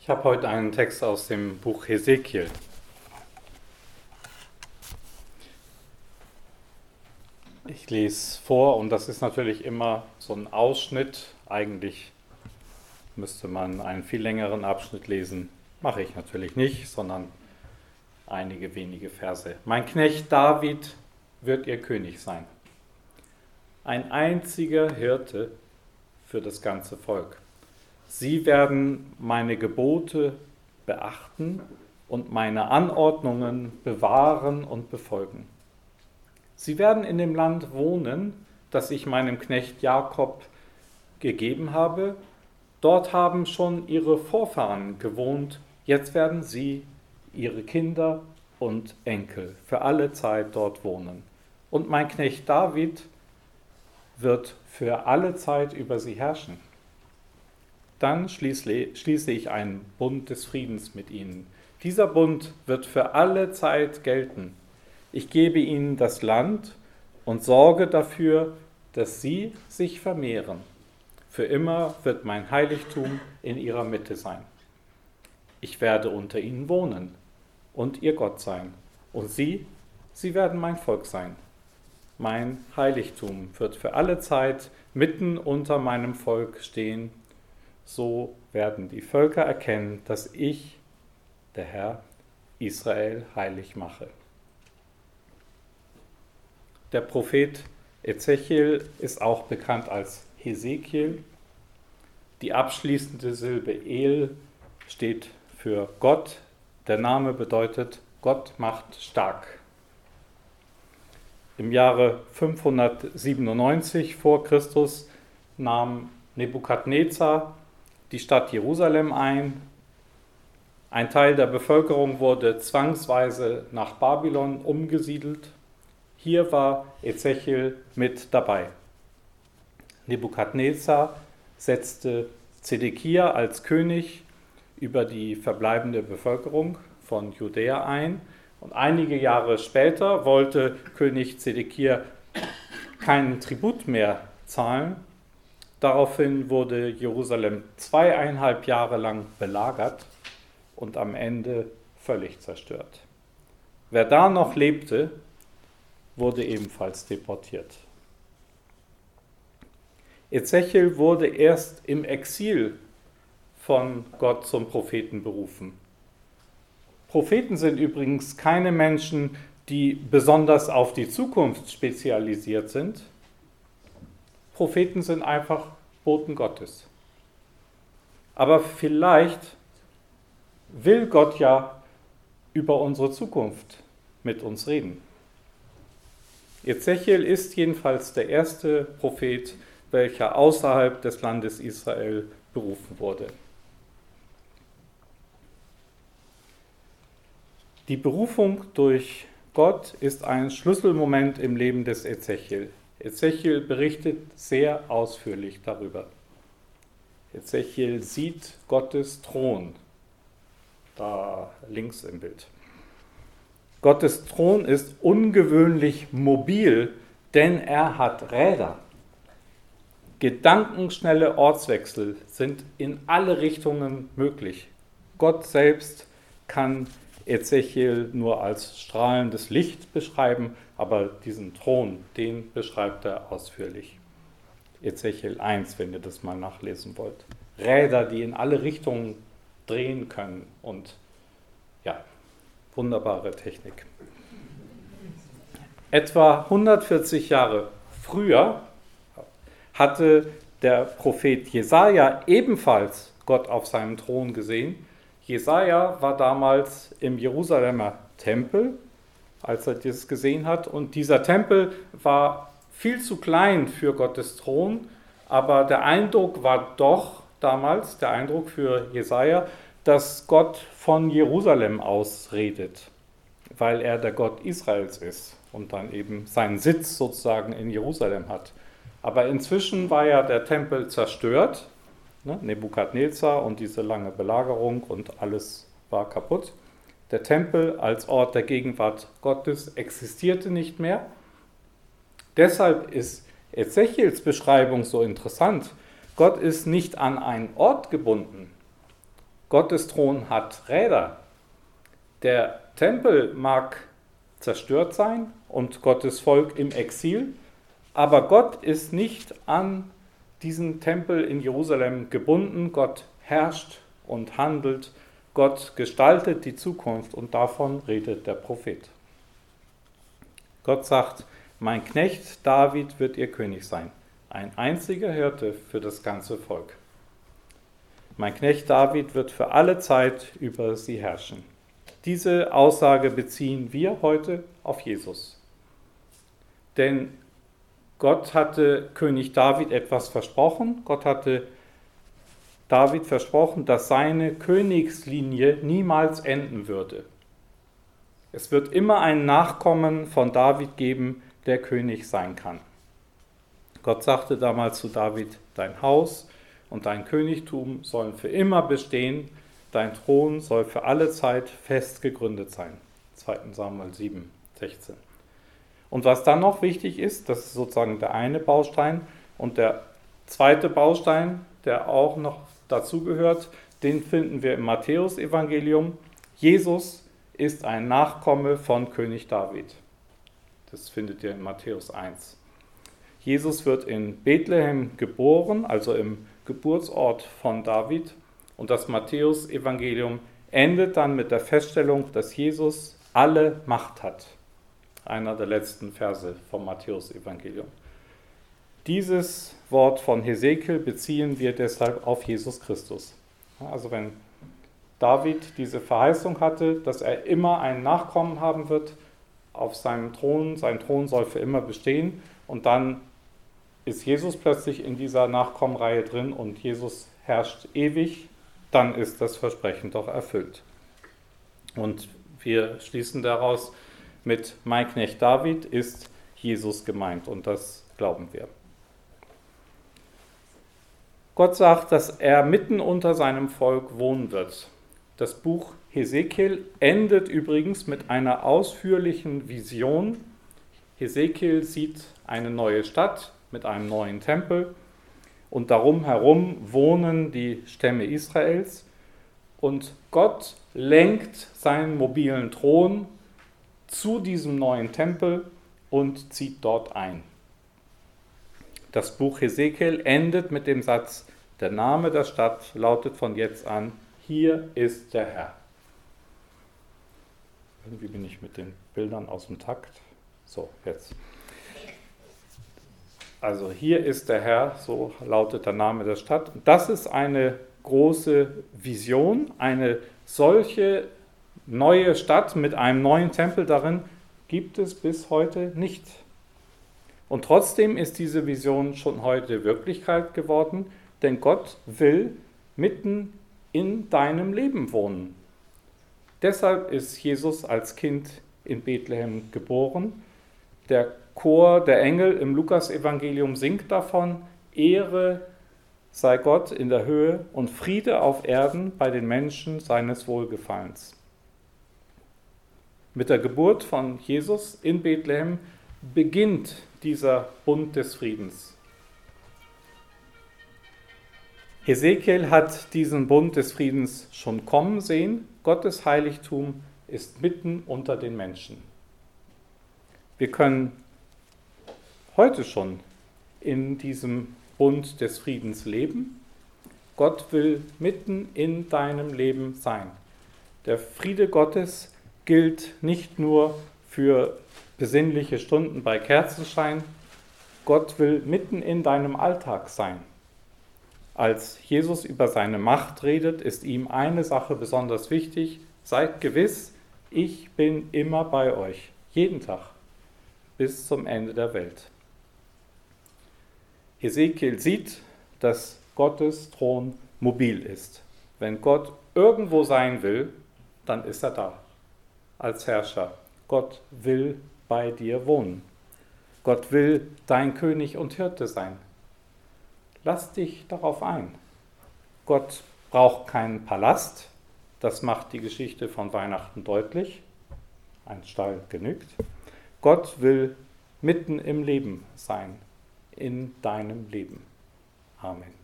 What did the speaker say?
Ich habe heute einen Text aus dem Buch Hesekiel. Ich lese vor und das ist natürlich immer so ein Ausschnitt. Eigentlich müsste man einen viel längeren Abschnitt lesen. Mache ich natürlich nicht, sondern einige wenige Verse. Mein Knecht David wird ihr König sein. Ein einziger Hirte für das ganze Volk. Sie werden meine Gebote beachten und meine Anordnungen bewahren und befolgen. Sie werden in dem Land wohnen, das ich meinem Knecht Jakob gegeben habe. Dort haben schon ihre Vorfahren gewohnt. Jetzt werden sie, ihre Kinder und Enkel für alle Zeit dort wohnen. Und mein Knecht David wird für alle Zeit über sie herrschen. Dann schließe ich einen Bund des Friedens mit ihnen. Dieser Bund wird für alle Zeit gelten. Ich gebe ihnen das Land und sorge dafür, dass sie sich vermehren. Für immer wird mein Heiligtum in ihrer Mitte sein. Ich werde unter ihnen wohnen und ihr Gott sein. Und sie werden mein Volk sein. Mein Heiligtum wird für alle Zeit mitten unter meinem Volk stehen. So werden die Völker erkennen, dass ich, der Herr, Israel heilig mache. Der Prophet Ezechiel ist auch bekannt als Hesekiel. Die abschließende Silbe El steht für Gott. Der Name bedeutet, Gott macht stark. Im Jahre 597 vor Christus nahm Nebukadnezar die Stadt Jerusalem ein. Ein Teil der Bevölkerung wurde zwangsweise nach Babylon umgesiedelt. Hier war Ezechiel mit dabei. Nebukadnezar setzte Zedekia als König über die verbleibende Bevölkerung von Judäa ein. Und einige Jahre später wollte König Zedekia keinen Tribut mehr zahlen. Daraufhin wurde Jerusalem 2,5 Jahre lang belagert und am Ende völlig zerstört. Wer da noch lebte, wurde ebenfalls deportiert. Ezechiel wurde erst im Exil von Gott zum Propheten berufen. Propheten sind übrigens keine Menschen, die besonders auf die Zukunft spezialisiert sind. Propheten sind einfach Boten Gottes. Aber vielleicht will Gott ja über unsere Zukunft mit uns reden. Ezechiel ist jedenfalls der erste Prophet, welcher außerhalb des Landes Israel berufen wurde. Die Berufung durch Gott ist ein Schlüsselmoment im Leben des Ezechiel. Ezechiel berichtet sehr ausführlich darüber. Ezechiel sieht Gottes Thron, da links im Bild. Gottes Thron ist ungewöhnlich mobil, denn er hat Räder. Gedankenschnelle Ortswechsel sind in alle Richtungen möglich. Gott selbst kann Ezechiel nur als strahlendes Licht beschreiben, aber diesen Thron, den beschreibt er ausführlich. Ezechiel 1, wenn ihr das mal nachlesen wollt. Räder, die in alle Richtungen drehen können und ja, wunderbare Technik. Etwa 140 Jahre früher hatte der Prophet Jesaja ebenfalls Gott auf seinem Thron gesehen. Jesaja war damals im Jerusalemer Tempel, als er das gesehen hat. Und dieser Tempel war viel zu klein für Gottes Thron, aber der Eindruck war doch damals, der Eindruck für Jesaja, dass Gott von Jerusalem aus redet, weil er der Gott Israels ist und dann eben seinen Sitz sozusagen in Jerusalem hat. Aber inzwischen war ja der Tempel zerstört, Nebukadnezar und diese lange Belagerung und alles war kaputt. Der Tempel als Ort der Gegenwart Gottes existierte nicht mehr. Deshalb ist Ezechiels Beschreibung so interessant. Gott ist nicht an einen Ort gebunden, Gottes Thron hat Räder. Der Tempel mag zerstört sein und Gottes Volk im Exil, aber Gott ist nicht an diesen Tempel in Jerusalem gebunden. Gott herrscht und handelt. Gott gestaltet die Zukunft und davon redet der Prophet. Gott sagt, mein Knecht David wird ihr König sein, ein einziger Hirte für das ganze Volk. Mein Knecht David wird für alle Zeit über sie herrschen. Diese Aussage beziehen wir heute auf Jesus. Denn Gott hatte König David etwas versprochen. Gott hatte David versprochen, dass seine Königslinie niemals enden würde. Es wird immer einen Nachkommen von David geben, der König sein kann. Gott sagte damals zu David, dein Haus und dein Königtum sollen für immer bestehen, dein Thron soll für alle Zeit fest gegründet sein. 2. Samuel 7, 16. Und was dann noch wichtig ist, das ist sozusagen der eine Baustein, und der zweite Baustein, der auch noch dazugehört, den finden wir im Matthäusevangelium. Jesus ist ein Nachkomme von König David. Das findet ihr in Matthäus 1. Jesus wird in Bethlehem geboren, also im Geburtsort von David. Und das Matthäusevangelium endet dann mit der Feststellung, dass Jesus alle Macht hat. Einer der letzten Verse vom Matthäusevangelium. Dieses Wort von Hesekiel beziehen wir deshalb auf Jesus Christus. Also wenn David diese Verheißung hatte, dass er immer einen Nachkommen haben wird auf seinem Thron, sein Thron soll für immer bestehen, und dann ist Jesus plötzlich in dieser Nachkommenreihe drin und Jesus herrscht ewig, dann ist das Versprechen doch erfüllt. Und wir schließen daraus, mit mein Knecht David ist Jesus gemeint, und das glauben wir. Gott sagt, dass er mitten unter seinem Volk wohnen wird. Das Buch Hesekiel endet übrigens mit einer ausführlichen Vision. Hesekiel sieht eine neue Stadt mit einem neuen Tempel und darum herum wohnen die Stämme Israels, und Gott lenkt seinen mobilen Thron zu diesem neuen Tempel und zieht dort ein. Das Buch Hesekiel endet mit dem Satz, der Name der Stadt lautet von jetzt an, hier ist der Herr. Irgendwie bin ich mit den Bildern aus dem Takt. So, jetzt. Also hier ist der Herr, so lautet der Name der Stadt. Das ist eine große Vision, eine solche neue Stadt mit einem neuen Tempel darin gibt es bis heute nicht. Und trotzdem ist diese Vision schon heute Wirklichkeit geworden, denn Gott will mitten in deinem Leben wohnen. Deshalb ist Jesus als Kind in Bethlehem geboren. Der Chor der Engel im Lukasevangelium singt davon, Ehre sei Gott in der Höhe und Friede auf Erden bei den Menschen seines Wohlgefallens. Mit der Geburt von Jesus in Bethlehem beginnt dieser Bund des Friedens. Hesekiel hat diesen Bund des Friedens schon kommen sehen. Gottes Heiligtum ist mitten unter den Menschen. Wir können heute schon in diesem Bund des Friedens leben. Gott will mitten in deinem Leben sein. Der Friede Gottes gilt nicht nur für besinnliche Stunden bei Kerzenschein. Gott will mitten in deinem Alltag sein. Als Jesus über seine Macht redet, ist ihm eine Sache besonders wichtig. Seid gewiss, ich bin immer bei euch, jeden Tag, bis zum Ende der Welt. Hesekiel sieht, dass Gottes Thron mobil ist. Wenn Gott irgendwo sein will, dann ist er da, als Herrscher. Gott will bei dir wohnen. Gott will dein König und Hirte sein. Lass dich darauf ein. Gott braucht keinen Palast, das macht die Geschichte von Weihnachten deutlich. Ein Stall genügt. Gott will mitten im Leben sein, in deinem Leben. Amen.